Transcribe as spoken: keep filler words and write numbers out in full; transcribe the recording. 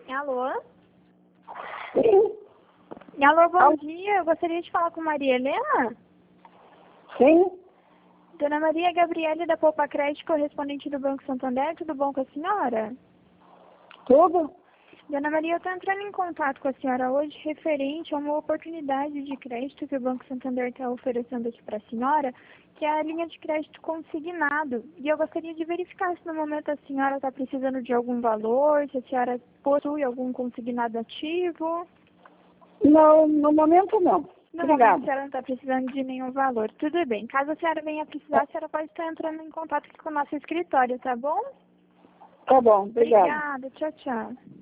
Alô? Sim, Alô, bom Alô? dia. Eu gostaria de falar com Maria Helena. sim, Dona Maria Gabriele da Poupa Crédito, correspondente do Banco Santander. Tudo bom com a senhora? tudo. Dona Maria, eu estou entrando em contato com a senhora hoje referente a uma oportunidade de crédito que o Banco Santander está oferecendo aqui para a senhora, que é a linha de crédito consignado. E eu gostaria de verificar se no momento a senhora está precisando de algum valor, se a senhora possui algum consignado ativo. Não, no momento não. No momento a Obrigada. senhora não está precisando de nenhum valor. Tudo bem. Caso a senhora venha precisar, a senhora pode estar entrando em contato aqui com o nosso escritório, tá bom? Tá bom, obrigada. Obrigada. Tchau, tchau.